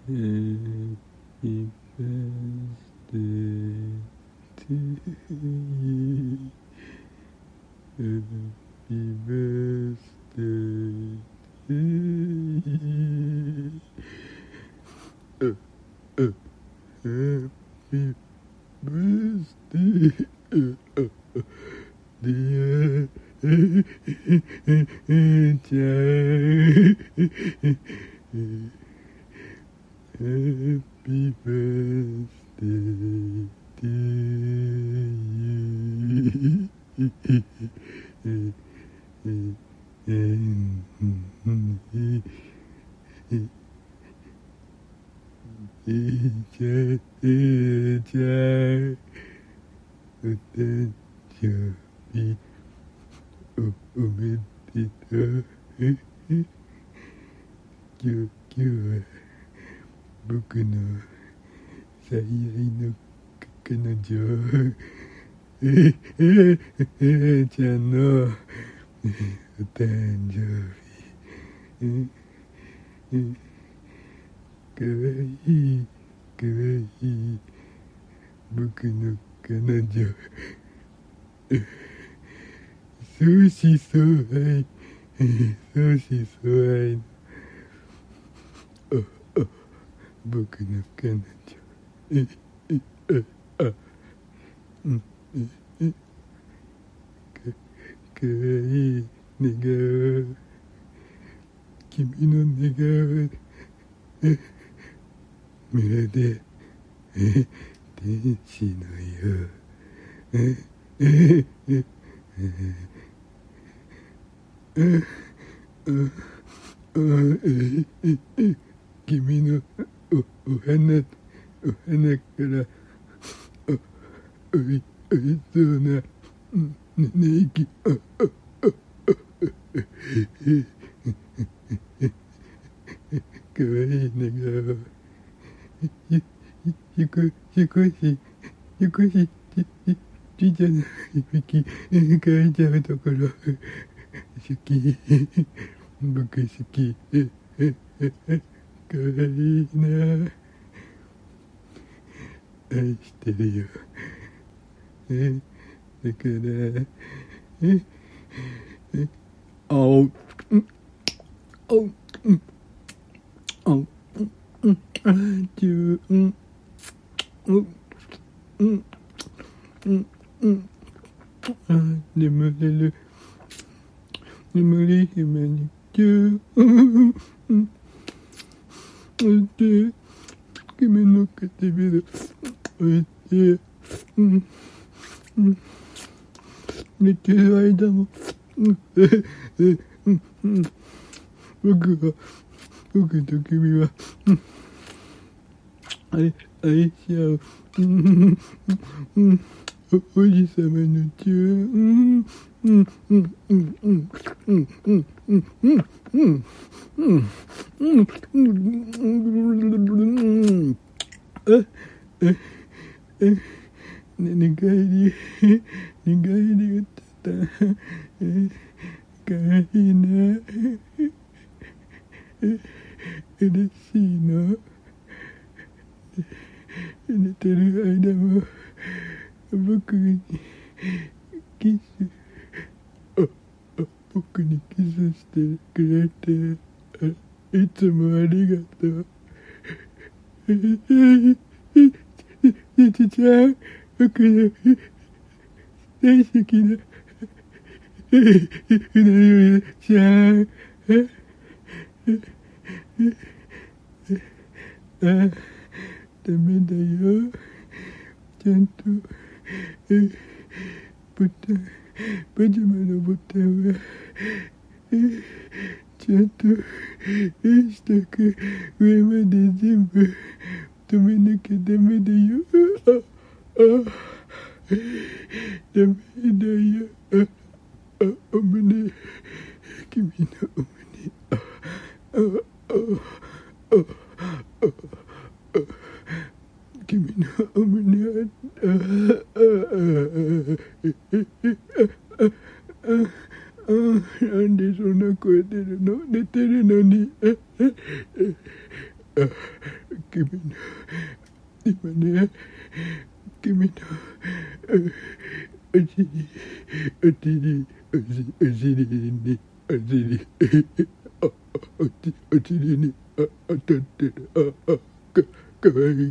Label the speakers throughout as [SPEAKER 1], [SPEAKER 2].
[SPEAKER 1] Happy birthday to you. Happy birthday to you. Happy birthday, dear child. Happy birthday to you.お誕生日おめでとう。今日は僕の最愛の彼女ちゃんのお誕生日。かわいいかわいい僕の彼女。相思相愛相思相愛の僕の彼女。かわいい寝顔。君の寝顔まるで天使のよう。君のお花からおいしそうな寝息。かわいい寝顔。少しちっちゃな息変えちゃうところ好き。僕好き。かわいいな。愛してるよ。だから眠り姫に君の唇置いて寝てる間も僕と君は愛し合うおじさまの血寝返り打ってた。かわいいな。嬉しいの。寝てる間も僕にキス僕にキスしてくれていつもありがとう。ちゃん、僕の大好きなうなよちゃん。ダメだよ。ちゃんとパジャマのボタンはちゃんと下から上まで全部止めなきゃダメだよ。ダメだよ。お胸、君のお胸。君のお胸はなんでそんな声出るの？寝てるのに君の今ね、君のお尻に当たってる。かわいい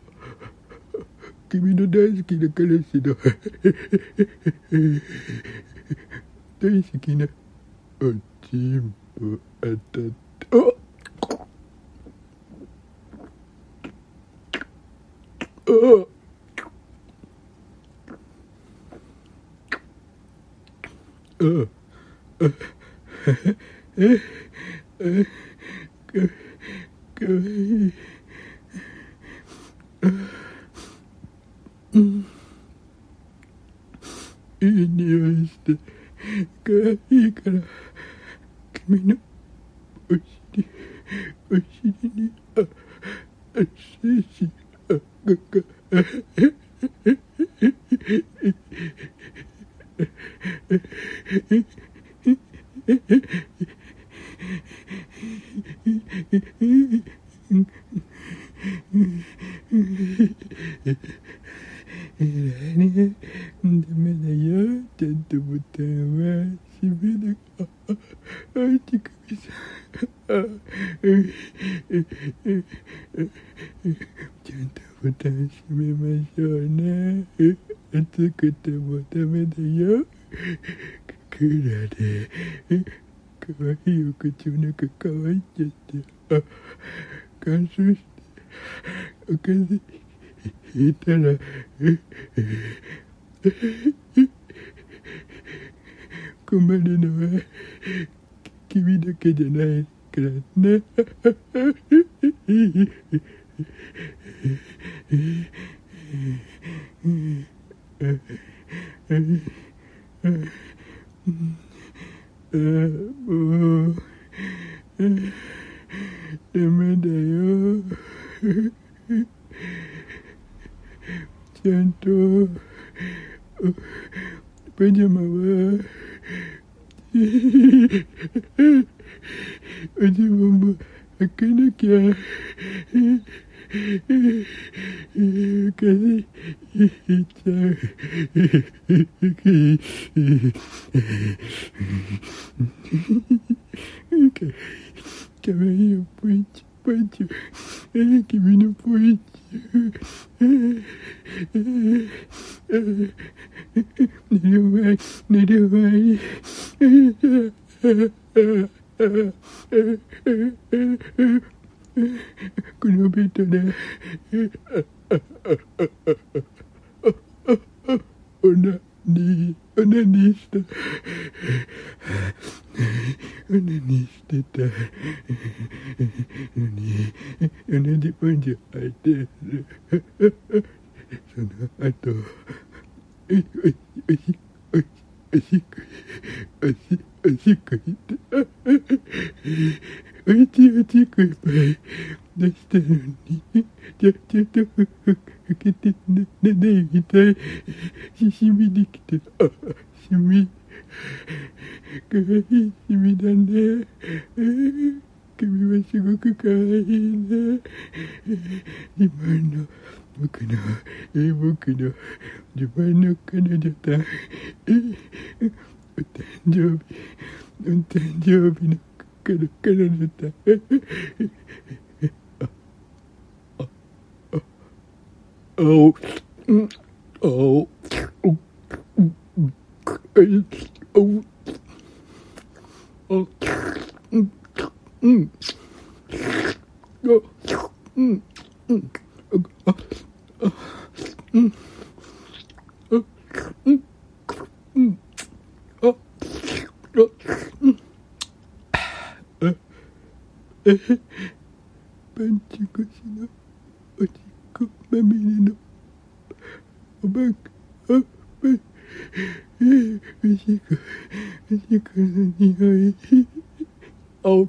[SPEAKER 1] 君の大好きな彼氏の大好きなおちんぽ当たって、かわいい。いい匂いしてかわいいから君のお尻に精子ダメだよ、ちゃんとボタンは閉めなきゃ。乳首さん、ちゃんとボタン閉めましょうね。暑くてもダメだよ。クーラーでかわいいお口お腹乾いちゃって乾燥してお風邪ひいたら困るのは君だけじゃないからね。もうダメだよ。ちゃんとパジャマはお自分も開けなきゃ。風邪ひいちゃう。かわいいよ、ポイチ君のポイチ寝る前このベッドでオナニーしたのに同じパンチ履いてる。その後おしっこしておしっこいっぱい出したのにちょっと拭けて寝ないみたい。しみできてしみかわいいしみだね。君はすごくかわいいね。今の僕の自分の彼女とお誕生日の彼女とパンチ越しのおしっこまみれのおばんおしっこの匂いお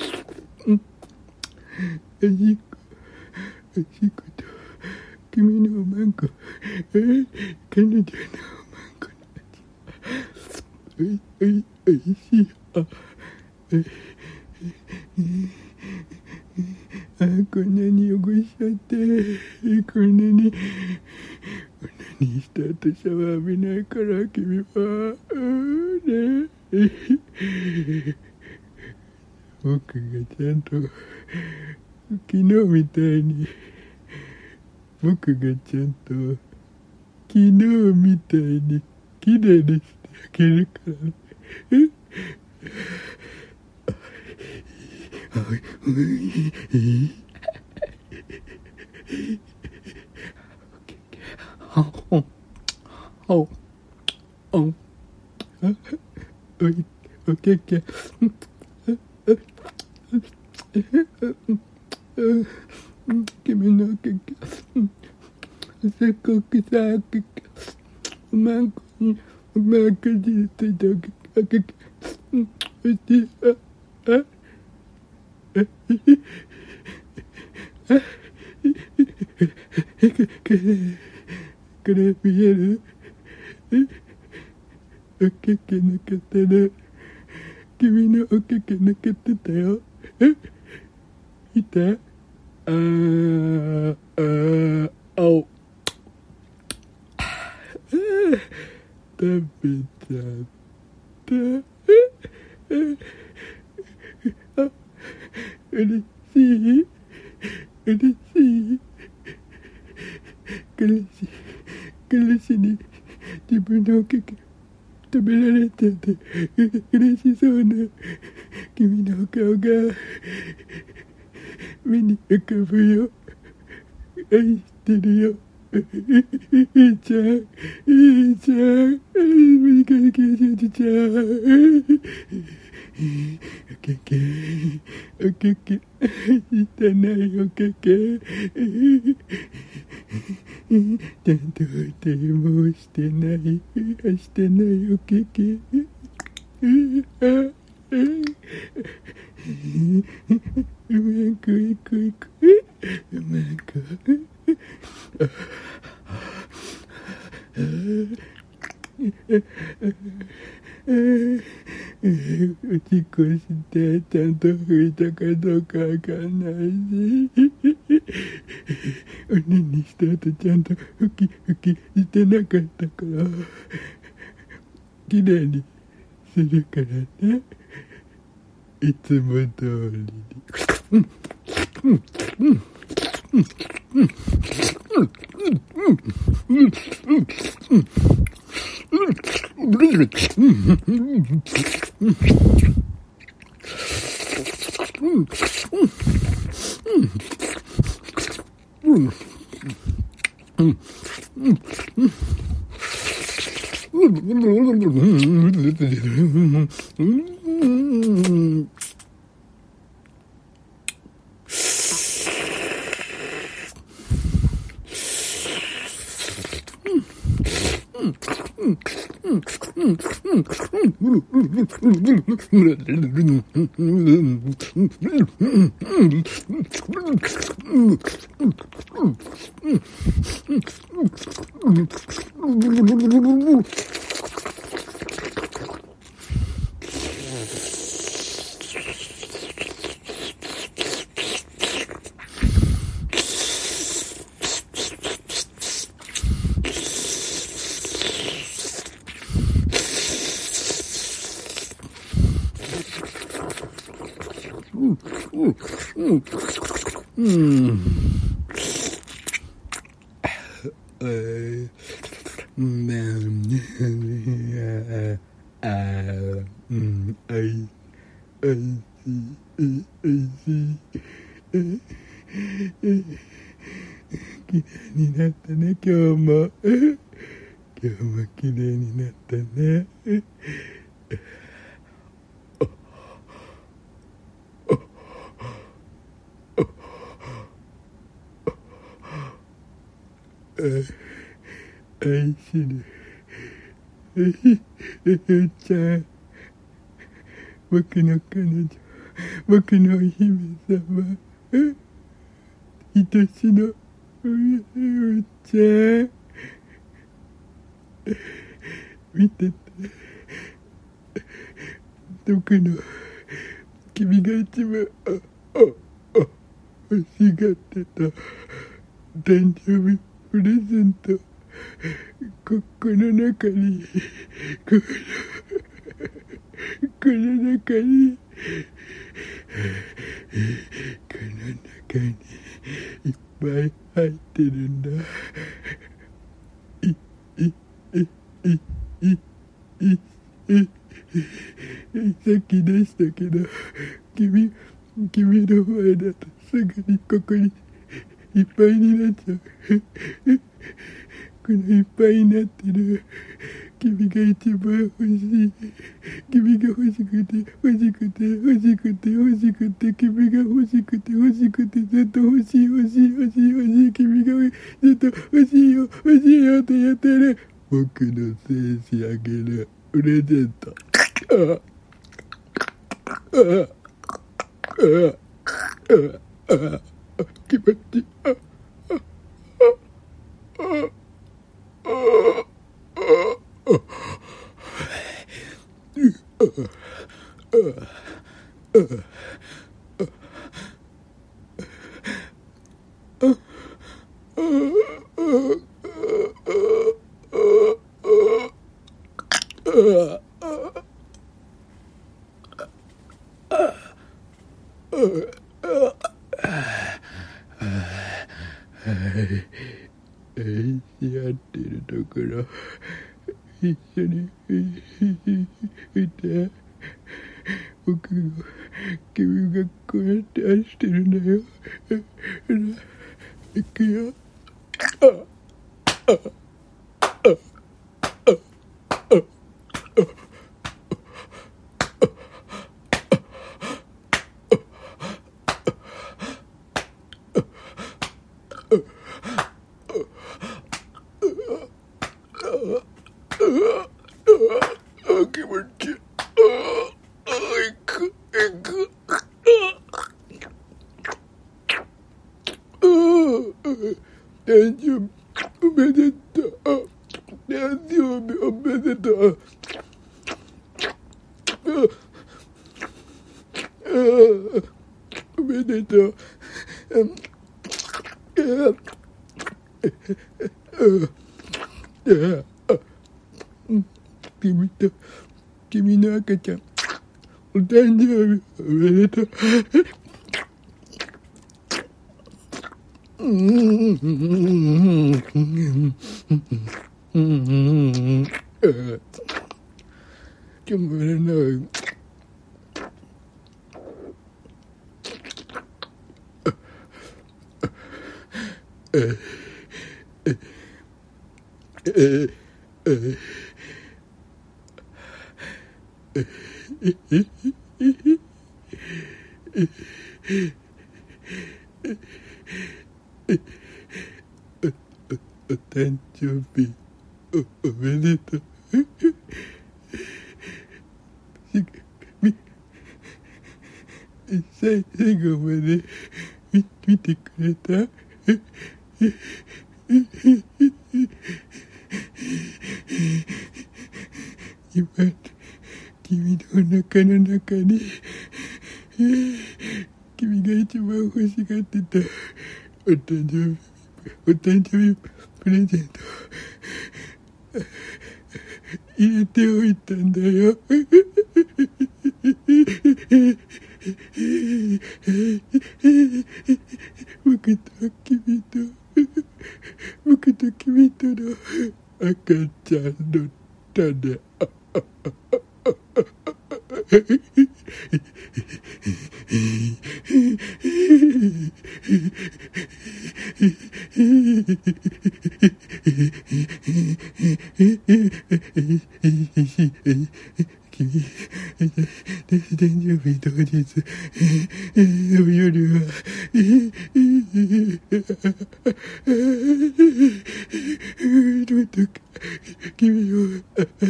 [SPEAKER 1] しっこと君のおまんこ彼女のおまんこの味おいしい。 こんなに汚しちゃって、こんなにした後シャワー浴びないから君は、ね僕がちゃんと昨日みたいに、僕がちゃんと昨日みたいに綺麗にしてあげるからね。おけけ君のおけけせっかくさおけけおまんこにおまんこについておけけおいしいこれ見える？おけけ抜けてる。君のおけけ抜けてたよ。見て。青。食べちゃった。嬉しい。彼氏に自分のおけけ食べられちゃって嬉しそうな君のお顔が目に浮かぶよ。愛してるよ。いいちゃん、ミカミカちゃん、おけけ、汚いおけけ、ちゃんと手もしてないおけけ、うまんこいこいこうまんこおしっこしてちゃんと拭いたかどうかわかんないしおねんにした後ちゃんと拭きしてなかったからきれいにするからね。いつも通りにきれいになったね、今日もきれいになったね。愛するちゃん、僕の彼女、僕のお姫様、愛しのおちゃん、見てて、僕の君が一番欲しがってた誕生日プレゼント、この中にこの中にいっぱい入ってるんだ。さっき出したけど、君の前だとすぐにここにいっぱいになっちゃう。このいっぱいになってる君が一番欲しい。君が欲しくて欲しくて欲しくて欲しくて、君が欲しくて欲しくて、ずっと欲しい欲しい欲しい欲しい、君がずっと欲しいよ欲しいよって言ってる。僕の精子あげるプレゼント。気持ちいい。愛し合ってるところ一緒にいて、僕が君がこうやって愛してるんだよ。行くよ。気持ちいい。行く。誕生日おめでとう。誕生日おめでとう。おめでとう。君の赤ちゃん、お誕生日おめでとう。止まらない。お誕生日おめでとう。最後まで見てくれた？今君のお腹の中に君が一番欲しがってたお誕生日プレゼント入れておいたんだよ。僕と君との赤ちゃんの種。君、誕生日当日、お夜は、もっと君を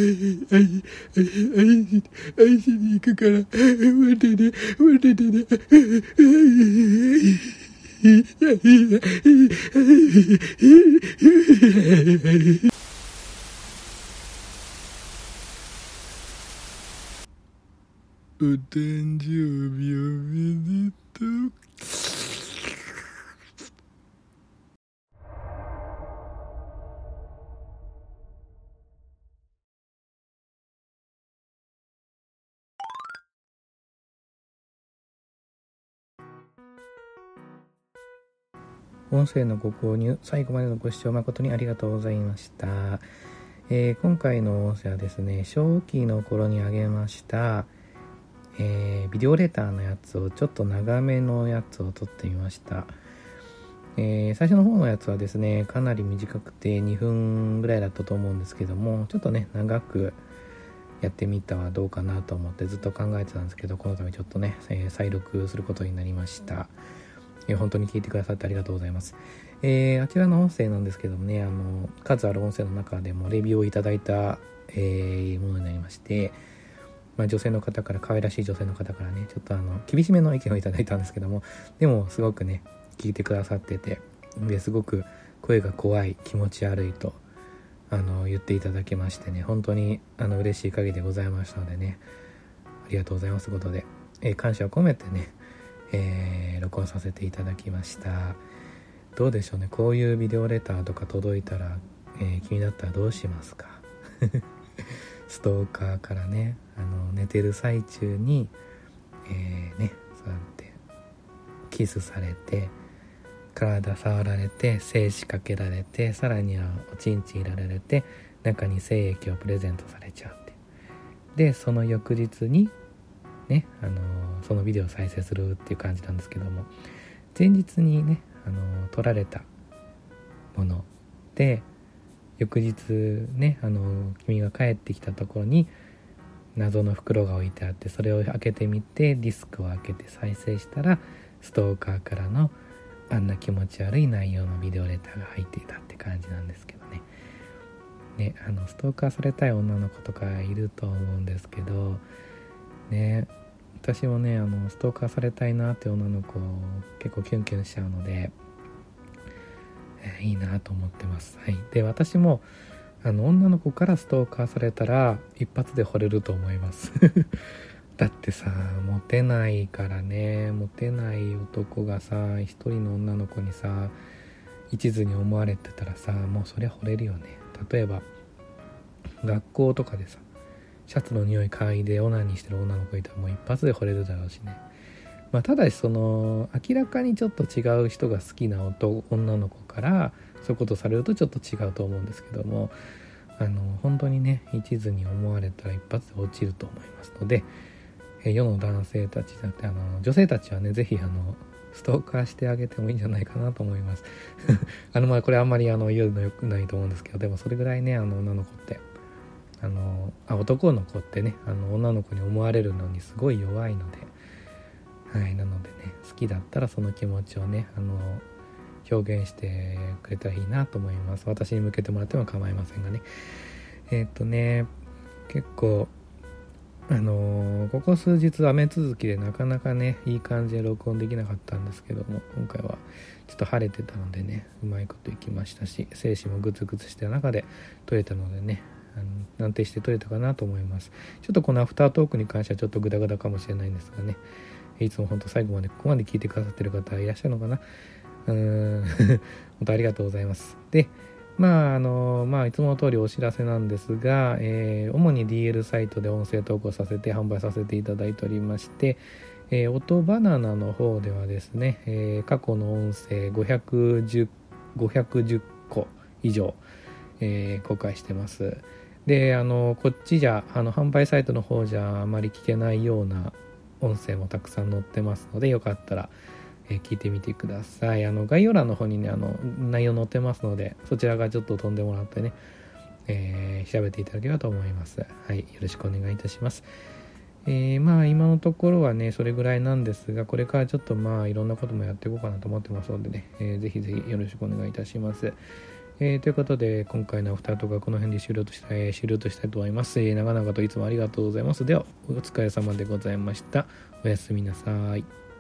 [SPEAKER 1] 愛しに行くから、待っててね。お誕生日おめでとう。
[SPEAKER 2] 音声のご購入、最後までのご視聴誠にありがとうございました。今回の音声はですね、初期の頃に上げました、ビデオレターのやつをちょっと長めのやつを撮ってみました。最初の方のやつはですね、かなり短くて2分ぐらいだったと思うんですけども、ちょっとね長くやってみたはどうかなと思ってずっと考えてたんですけど、この度ちょっとね、再録することになりました。本当に聞いてくださってありがとうございます。あちらの音声なんですけどもね、数ある音声の中でもレビューをいただいた、ものになりまして、女性の方から、可愛らしい女性の方からね、ちょっと厳しめの意見をいただいたんですけども、でもすごくね聞いてくださってて、ですごく声が怖い、気持ち悪いと言っていただきましてね、本当に嬉しい限りでございましたのでね、ありがとうございますということで、感謝を込めてね、録音させていただきました。どうでしょうね、こういうビデオレターとか届いたら、気になったらどうしますかストーカーからね、寝てる最中に、そうやってキスされて、体触られて、精子かけられて、さらにはおちんちん入れられて、中に精液をプレゼントされちゃうって。でその翌日にね、そのビデオを再生するっていう感じなんですけども、前日にね撮られたもので、翌日ね君が帰ってきたところに謎の袋が置いてあって、それを開けてみて、ディスクを開けて再生したら、ストーカーからのあんな気持ち悪い内容のビデオレターが入っていたって感じなんですけどね。ストーカーされたい女の子とかいると思うんですけどね、私もねストーカーされたいなって女の子結構キュンキュンしちゃうので、いいなと思ってます。はい。で私も女の子からストーカーされたら一発で惚れると思いますだってさ、モテないからね、モテない男がさ、一人の女の子にさ一途に思われてたらさ、もうそりゃ惚れるよね。例えば学校とかでさ、シャツの匂い嗅いでオナニーしてる女の子いたらもう一発で惚れるだろうしね。ただし明らかにちょっと違う人が好きな女の子からそういうことされるとちょっと違うと思うんですけども、本当にね一途に思われたら一発で落ちると思いますので、世の男性たちだって女性たちはね、ぜひストーカーしてあげてもいいんじゃないかなと思いますこれあんまり言うのよくないと思うんですけど、でもそれぐらいね女の子って男の子ってね女の子に思われるのにすごい弱いので、はい、なのでね、好きだったらその気持ちをね表現してくれたらいいなと思います。私に向けてもらっても構いませんがね。結構ここ数日雨続きでなかなかねいい感じで録音できなかったんですけども、今回はちょっと晴れてたのでね、うまいこといきましたし、精子もグツグツしてる中で撮れたのでね、安定して撮れたかなと思います。ちょっとこのアフタートークに関してはちょっとグダグダかもしれないんですがね、いつも本当最後までここまで聞いてくださってる方いらっしゃるのかな。本当ありがとうございます。でいつもの通りお知らせなんですが、主に DL サイトで音声投稿させて販売させていただいておりまして、音バナナの方ではですね、過去の音声510個以上、公開してます。でこっちじゃ販売サイトの方じゃあまり聞けないような音声もたくさん載ってますので、よかったら聞いてみてください。概要欄の方にね内容載ってますので、そちらがちょっと飛んでもらってね、調べていただければと思います。はい、よろしくお願いいたします。今のところはねそれぐらいなんですが、これからちょっといろんなこともやっていこうかなと思ってますのでね、ぜひぜひよろしくお願いいたします。ということで今回のアフタートークはこの辺で終了としたいと思います。長々といつもありがとうございます。ではお疲れ様でございました。おやすみなさい。